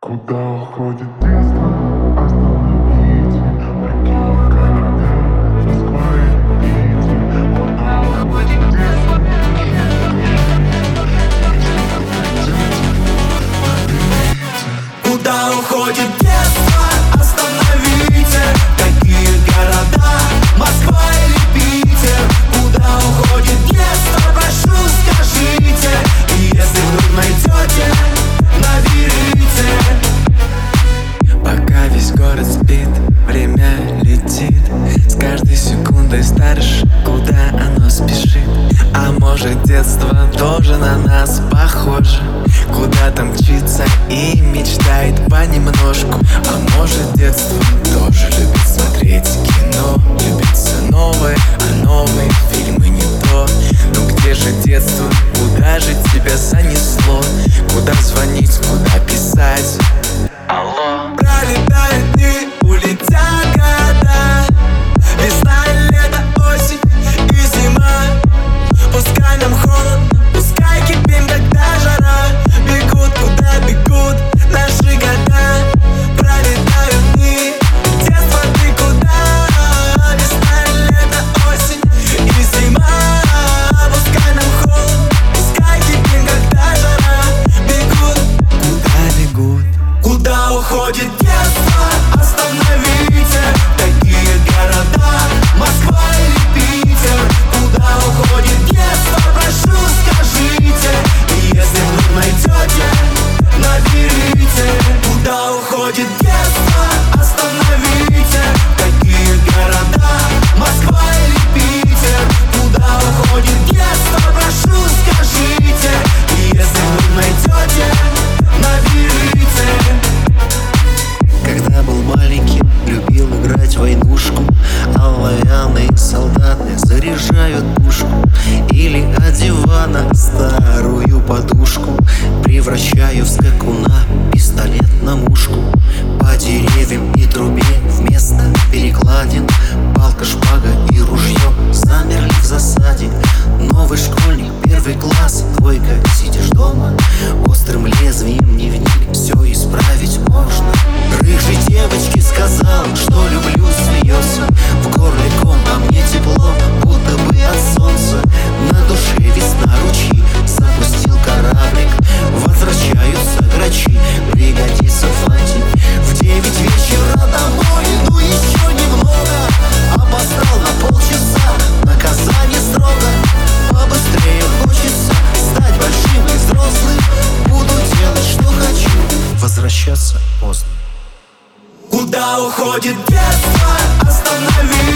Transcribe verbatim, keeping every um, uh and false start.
Куда уходит детство? Остановите. Какие города? Москва или Питер? Куда уходит детство? Куда уходит детство? Остановите. Какие города? Москва или Питер? Куда уходит детство? Прошу, скажите. И если вдруг найдете, наберите. Пока весь город спит, время летит. С каждой секундой старше, куда оно спешит. А может, детство тоже на нас похоже, куда-то мчится и мечтает понемножку. А может, детство тоже любит смотреть кино, любит все новое, а новые фильмы не то. Ну где же детство, куда же тебя занесло? Куда звонить, куда писать? Алло. Пролетают дни, улетят года. Весна, лето, осень и зима. Пускай нам холодно, пускай кипим, когда жара. Бегут, куда бегут наши года. Пролетают дни, детство, ты куда? Весна, лето, осень и зима. Пускай нам холодно, пускай кипим, когда жара. Бегут, Куда бегут? куда уходит детство? Остановите. Какие города? Москва или Питер? Куда уходит детство? Прошу, скажите. И если вдруг найдете, наберите. Куда уходит детство? Остановите. Какие города? Москва или Питер? Куда уходит детство? Прошу, скажите. И если вдруг найдете, наберите. Когда был маленьким, любил играть в войнушку, а лояльные солдаты заряжают пушку. Или от дивана старую подушку превращаю в скакуна, пистолет на мушку. По деревьям и трубе вместо перекладин палка, шпага и ружье замерли в засаде. Новый школьник, первый класс, двойка, сидишь дома. Острым лезвием не вник, все исправить можно. Рыжей девочке сказал, что люблю, смеется. В горле ком, а мне тепло, будто бы от солнца. На душе весна, ручьи, запустил кораблик. Возвращаются грачи, пригодится фантик. В девять вечера домой, ну еще немного. Обосрал на полчаса, наказание строго. Побыстрее хочется стать большим и взрослым. Буду делать, что хочу, возвращаться поздно. Куда уходит детство? Останови.